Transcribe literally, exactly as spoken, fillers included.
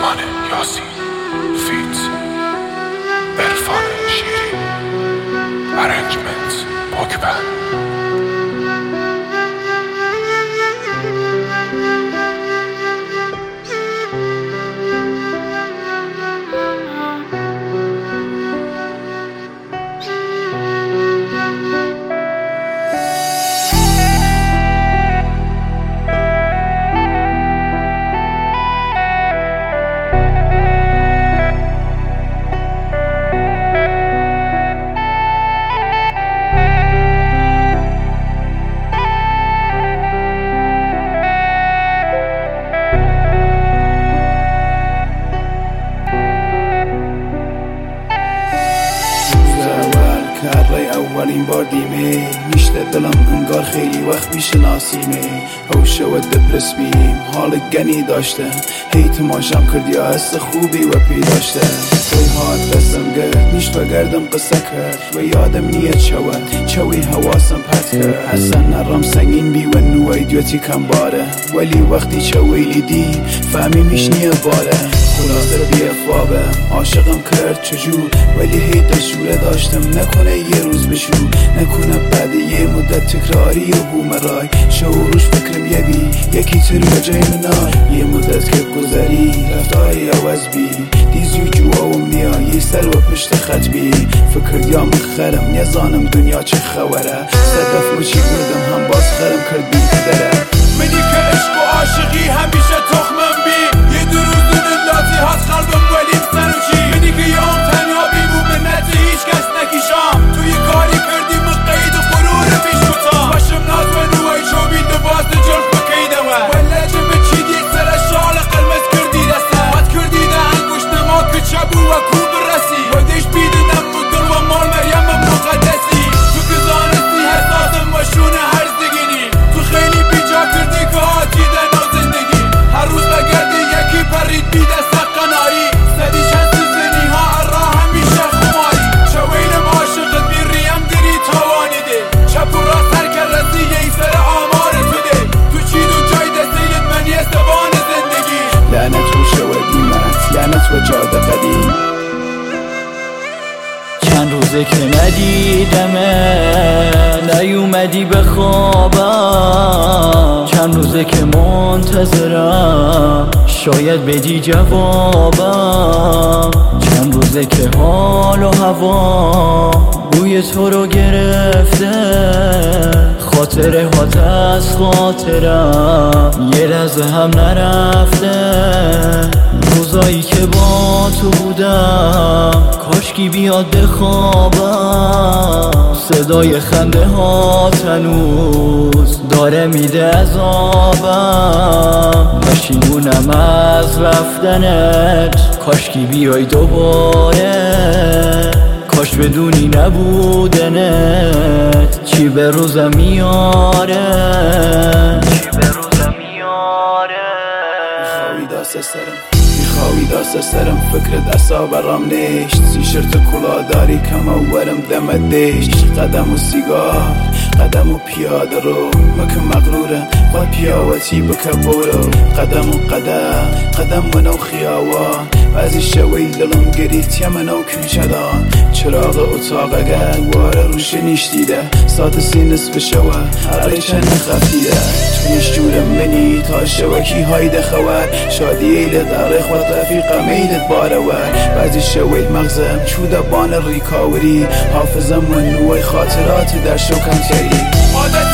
سامان یاسین فیت عرفان شیری ارنجمنت پاکبند. اولین بار دیمه میشته دلم انگار خیلی وقت میشناسیمه. هوشه و دپرس بیم حال گنی داشته، هی تماشام کردی حس خوبی و پی داشته. توی هات دستم گرد نیش بگردم قصه کرد و یادم نیت شود چوی حواسم پرت کرد. حسن نرم سنگین بی و نوی دیوتی کم باره، ولی وقتی چویلی دی فهمی میش نیه باره. خلاصه بی افوابه عاشقم کرد چجور، ولی هی دشوره داشتم نکنه یه روز بشو، نکنه بعد یه مدت تکراری و بومرای شعوروش فکرم یه بی یکی تر جای منای. یه مدت که گذری رفتای عوض بی دیزیو جوا و میا یه سر و پشت خط بی فکر یا مخرم نزانم دنیا چه خبره. صدف مچی بردم هم باز خرم کرد بی پدره. منی که عشق و عاشقی همیشه تخمم بی یه دو روز دلاتی هات قلبم ولیم سر و چی. منی که یام تنها بی بو منت هیچ کس نکیشام، توی کاری کردی من قید و غرور پیش کتا باشم ناز و نوی چوبی دباز جلف بکیده و ولجه به چی دی سر شال قلمز کردی دسته بات کردی ده انگوش نما که چبو و کوب رسی و دیش بیدنم و دل و مال مریم مقدسی. تو که زانستی حساسم و شونه هر زگینی، تو خیلی بیجا کردی که هاتی دن و زندگی. هر روز بگردی یکی پرید بی دست قنایی سدی شنس زنی ها ارا همیشه خماری. چویلم عاشقت بی ریم دری توانی ده چپ و راست هر که رسی یه سر آمار تو ده. تو چی دو جای دستیت من یه سبان زندگی. لعنت رو شود نیمت لعنت و جاده قدیم. چند روزه که ندیدمه نیومدی به خوابم، چند روزه که منتظرم شاید بدی جوابم. چند روزه که حال و هوا بوی تو رو گرفته، خاطره هات از خاطرم یه لحظه هم نرفته. روزایی که با تو بودم کاشکی بیاد بخوابم، صدای خنده ها هنوز داره میده عذابم. پشیمونم از رفتنت کاشکی بیای دوباره، کاش بدونی نبودنت چی به روزم میاره چی به روزم میاره. میخوایی دست سرم میخوایی دست سرم فکر دستا برام نیشت. زیشرت کلا داری کم اورم دم دیشت. قدم و سیگار قدم و پیاده رو مکه مغرورم با پیاوتی بکه برو. قدم و قدم قدم منو خیاوان بعضی شوی دلم گریت یا منو کوچدان. چراغ اتاق اگر واره روش نیشتیده ساعت سی نصف شوه هره چند خفتیده. تو نشجورم منی تا شوکی هایده خوار شادی ایلت عرق و رفیق میلت بارور. بعضی شوی مغزم چوده بان ریکاوری حافظم و نوی خاطرات در شکم سری.